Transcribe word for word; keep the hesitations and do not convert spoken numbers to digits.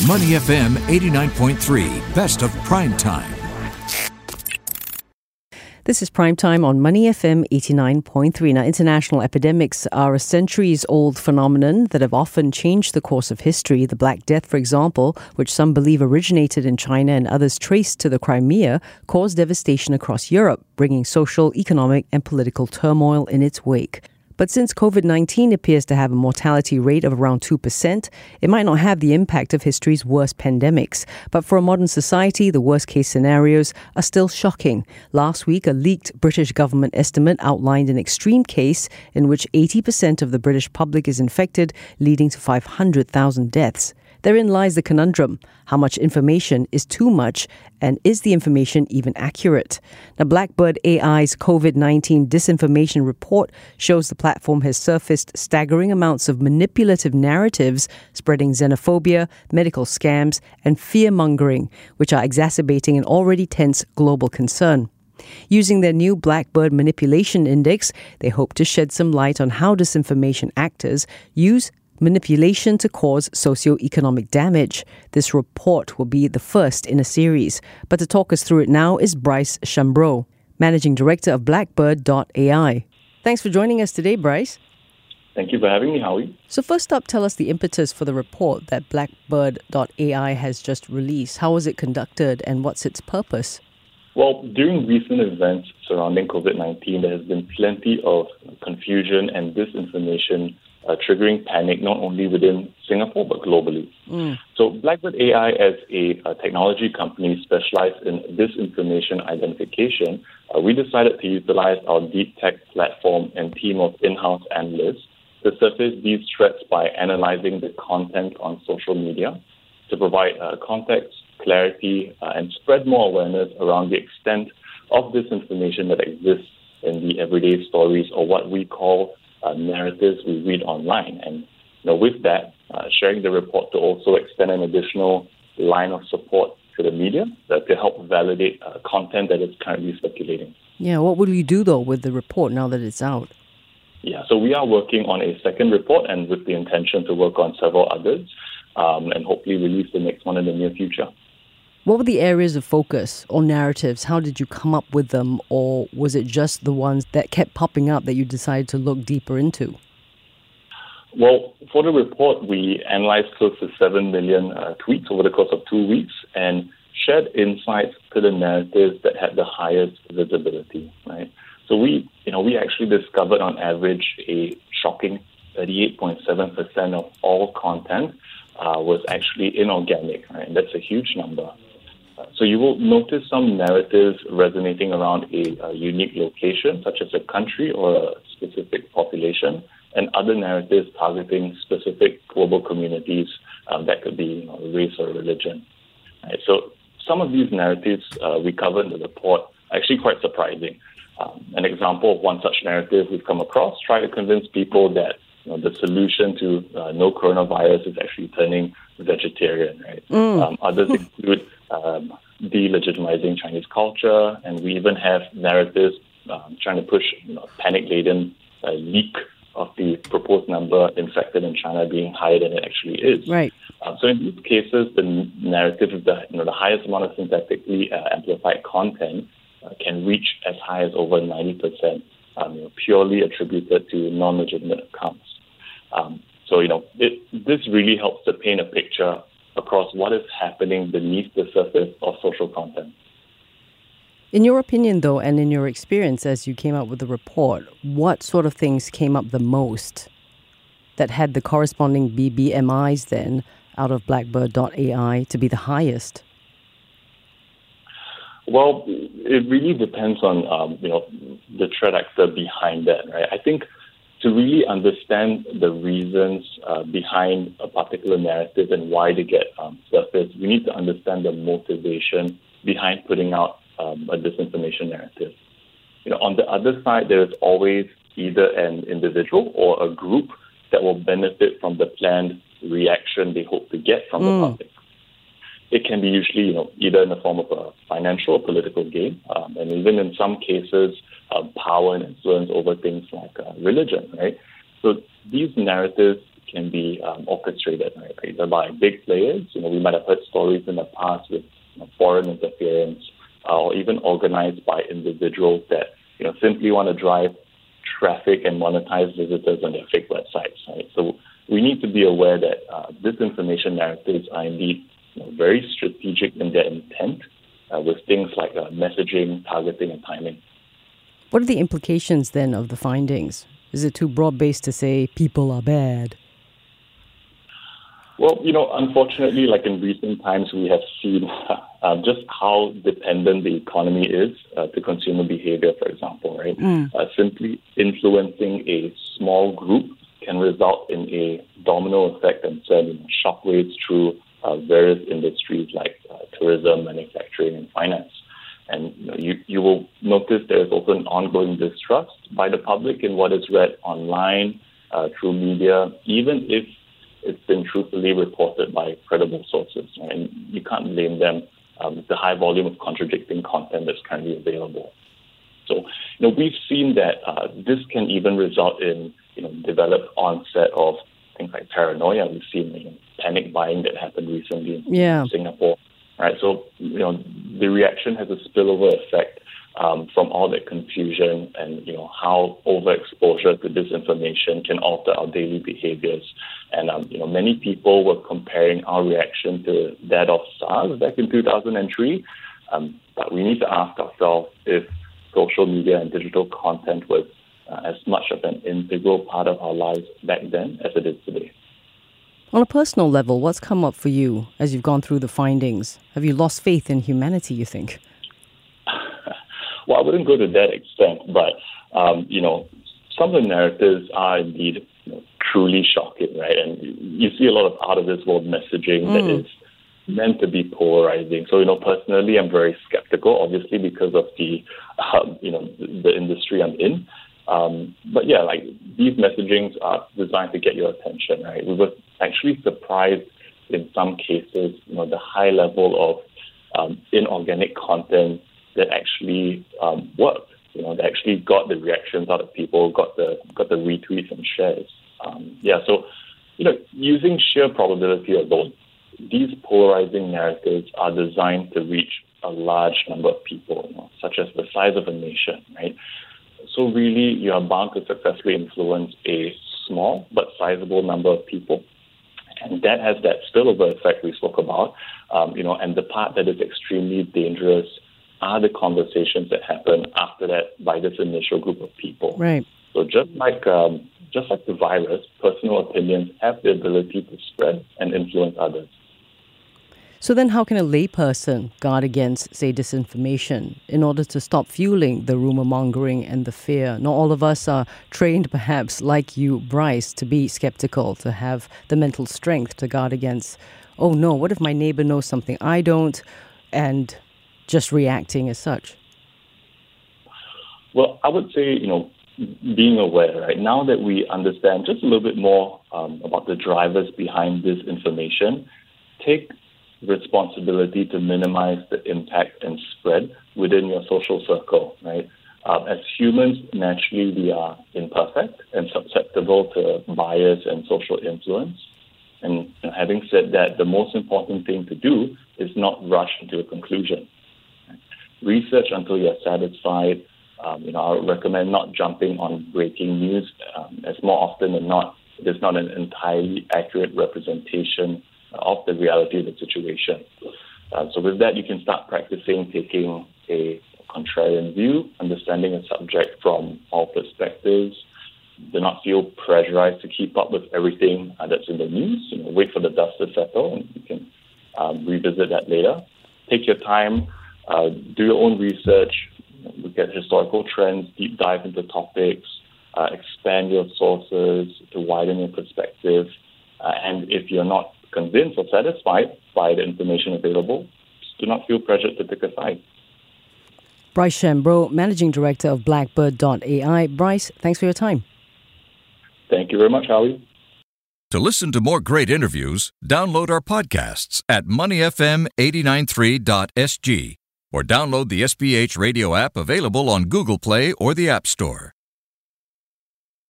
Money F M eighty-nine point three, best of prime time. This is Prime Time on Money F M eighty-nine point three. Now, international epidemics are a centuries-old phenomenon that have often changed the course of history. The Black Death, for example, which some believe originated in China and others traced to the Crimea, caused devastation across Europe, bringing social, economic and political turmoil in its wake. But since COVID nineteen appears to have a mortality rate of around two percent, it might not have the impact of history's worst pandemics. But for a modern society, the worst-case scenarios are still shocking. Last week, a leaked British government estimate outlined an extreme case in which eighty percent of the British public is infected, leading to five hundred thousand deaths. Therein lies the conundrum. How much information is too much, and is the information even accurate? Now, Blackbird A I's COVID nineteen disinformation report shows the platform has surfaced staggering amounts of manipulative narratives spreading xenophobia, medical scams, and fear-mongering, which are exacerbating an already tense global concern. Using their new Blackbird Manipulation Index, they hope to shed some light on how disinformation actors use manipulation to cause socio-economic damage. This report will be the first in a series. But to talk us through it now is Bryce Chambreau, Managing Director of Blackbird dot A I. Thanks for joining us today, Bryce. Thank you for having me, Howie. So first up, tell us the impetus for the report that Blackbird dot A I has just released. How was it conducted and what's its purpose? Well, during recent events surrounding COVID nineteen, there has been plenty of confusion and disinformation Uh, triggering panic not only within Singapore but globally. Mm. So Blackbird A I, as a, a technology company specialized in disinformation identification, uh, we decided to utilize our deep tech platform and team of in-house analysts to surface these threats by analyzing the content on social media to provide uh, context, clarity, uh, and spread more awareness around the extent of disinformation that exists in the everyday stories, or what we call Uh, narratives we read online. And you know, with that, uh, sharing the report to also extend an additional line of support to the media uh, to help validate uh, content that is currently circulating. Yeah, what will you do, though, with the report now that it's out? Yeah, so we are working on a second report, and with the intention to work on several others, um, and hopefully release the next one in the near future. What were the areas of focus or narratives? How did you come up with them? Or was it just the ones that kept popping up that you decided to look deeper into? Well, for the report, we analyzed close to seven million uh, tweets over the course of two weeks and shared insights to the narratives that had the highest visibility, right? So we, you know, we actually discovered on average a shocking thirty-eight point seven percent of all content uh, was actually inorganic, right? And that's a huge number. So you will notice some narratives resonating around a, a unique location, such as a country or a specific population, and other narratives targeting specific global communities um, that could be, you know, race or religion. Right, so some of these narratives uh, we cover in the report are actually quite surprising. Um, an example of one such narrative we've come across: try to convince people that you know, the solution to uh, no coronavirus is actually turning vegetarian. Right? Mm. Um, others include um, delegitimizing Chinese culture, and we even have narratives um, trying to push you know, panic-laden uh, leak of the proposed number infected in China being higher than it actually is. Right. Uh, so in these cases, the narrative with the, you know, the highest amount of synthetically uh, amplified content uh, can reach as high as over ninety percent, um, you know, purely attributed to non-legitimate accounts. Um, so, you know, it, this really helps to paint a picture across what is happening beneath the surface of social content. In your opinion, though, and in your experience as you came up with the report, what sort of things came up the most that had the corresponding B B M Is then out of Blackbird dot A I to be the highest? Well, it really depends on, um, you know, the threat actor behind that, right? I think to really understand the reasons uh, behind a particular narrative and why they get um, surfaced, we need to understand the motivation behind putting out um, a disinformation narrative. You know, on the other side, there is always either an individual or a group that will benefit from the planned reaction they hope to get from mm. the public. It can be usually, you know, either in the form of a financial or political gain, um, and even in some cases, uh, power and influence over things like uh, religion, right? So these narratives can be um, orchestrated, right? Either by big players. You know, we might have heard stories in the past with you know, foreign interference, uh, or even organized by individuals that you know simply want to drive traffic and monetize visitors on their fake websites, right? So we need to be aware that uh, disinformation narratives are indeed you know, very strategic in their intent, uh, with things like uh, messaging, targeting, and timing. What are the implications then of the findings? Is it too broad-based to say people are bad? Well, you know, unfortunately, like in recent times, we have seen uh, just how dependent the economy is uh, to consumer behavior, for example, right? Mm. Uh, simply influencing a small group can result in a domino effect and send you know, shockwaves through uh, various industries like uh, tourism, manufacturing, and finance. And you, know, you, you will notice there is also an ongoing distrust by the public in what is read online, uh, through media, even if it's been truthfully reported by credible sources. Right? And you can't blame them um, with the high volume of contradicting content that's currently available. So, you know, we've seen that uh, this can even result in, you know, developed onset of things like paranoia. We've seen you know, panic buying that happened recently in yeah. Singapore. Right, so you know the reaction has a spillover effect um, from all that confusion, and you know how overexposure to disinformation can alter our daily behaviors. And um, you know many people were comparing our reaction to that of SARS back in two thousand three, um, but we need to ask ourselves if social media and digital content was uh, as much of an integral part of our lives back then as it is today. On a personal level, what's come up for you as you've gone through the findings? Have you lost faith in humanity, you think? Well, I wouldn't go to that extent, but, um, you know, some of the narratives are indeed you know, truly shocking, right? And you see a lot of out-of-this-world messaging mm. that is meant to be polarizing. So, you know, personally, I'm very skeptical, obviously, because of the, um, you know, the, the industry I'm in. Um, but yeah, like these messagings are designed to get your attention, right? We were actually surprised in some cases, you know, the high level of um, inorganic content that actually um, worked. You know, that actually got the reactions out of people, got the got the retweets and shares. Um, yeah, so you know, using sheer probability alone, these polarizing narratives are designed to reach a large number of people, you know, such as the size of a nation, right? So really, you are bound to successfully influence a small but sizable number of people. And that has that spillover effect we spoke about. Um, you know, and the part that is extremely dangerous are the conversations that happen after that by this initial group of people. Right. So just like um, just like the virus, personal opinions have the ability to spread and influence others. So then how can a layperson guard against, say, disinformation in order to stop fueling the rumor mongering and the fear? Not all of us are trained, perhaps, like you, Bryce, to be skeptical, to have the mental strength to guard against, oh no, what if my neighbor knows something I don't, and just reacting as such? Well, I would say, you know, being aware, right? Now that we understand just a little bit more um, about the drivers behind this information, take responsibility to minimize the impact and spread within your social circle, right? Uh, as humans, naturally, we are imperfect and susceptible to bias and social influence. And you know, having said that, the most important thing to do is not rush into a conclusion. Right? Research until you're satisfied. Um, you know, I would recommend not jumping on breaking news, um, as more often than not, it is not an entirely accurate representation of the reality of the situation. Uh, so with that, you can start practicing taking a contrarian view, understanding a subject from all perspectives. Do not feel pressurized to keep up with everything uh, that's in the news. You know, wait for the dust to settle, and you can um, revisit that later. Take your time, uh, do your own research, look at historical trends, deep dive into topics, uh, expand your sources to widen your perspective. Uh, and if you're not convinced or satisfied by the information available, do not feel pressured to pick a side. Bryce Shambro, Managing Director of Blackbird dot A I. Bryce, thanks for your time. Thank you very much, Howie. To listen to more great interviews, download our podcasts at money f m eight nine three dot s g or download the S B H radio app available on Google Play or the App Store.